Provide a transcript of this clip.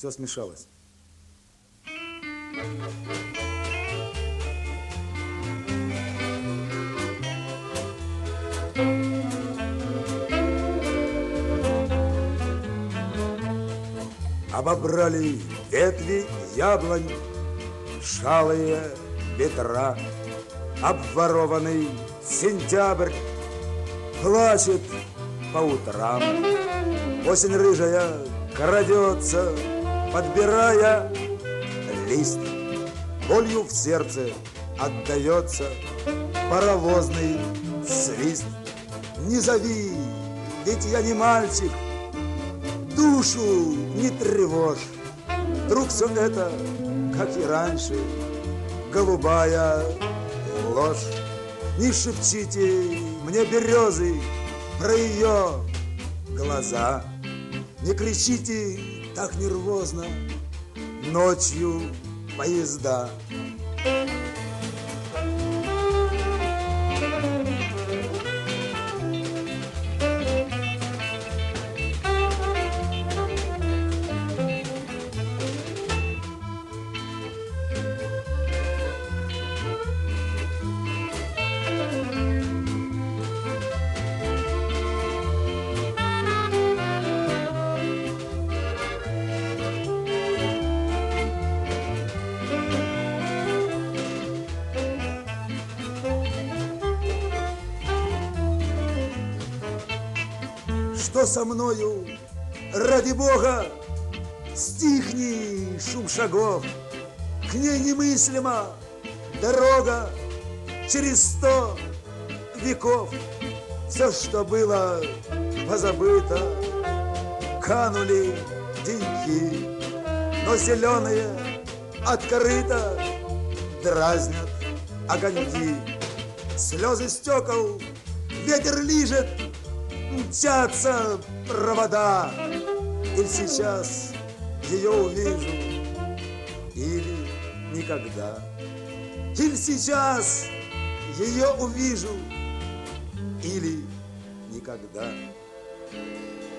Все смешалось. Обобрали ветви яблонь, шалые ветра. Обворованный сентябрь плачет по утрам. Осень рыжая крадется, подбирая лист. Болью в сердце отдается паровозный свист. Не зови, ведь я не мальчик, душу не тревожь. Вдруг все это, как и раньше, голубая ложь. Не шепчите мне, березы, про ее глаза. Не кричите так нервозно ночью поезда. Что со мною, ради Бога, стихни шум шагов. К ней немыслима дорога через 100 веков. Все, что было позабыто, канули деньги, но зеленые от корыта дразнят огоньки. Слезы стекол ветер лижет, мчатся провода. Или сейчас ее увижу, или никогда. Или сейчас ее увижу, или никогда.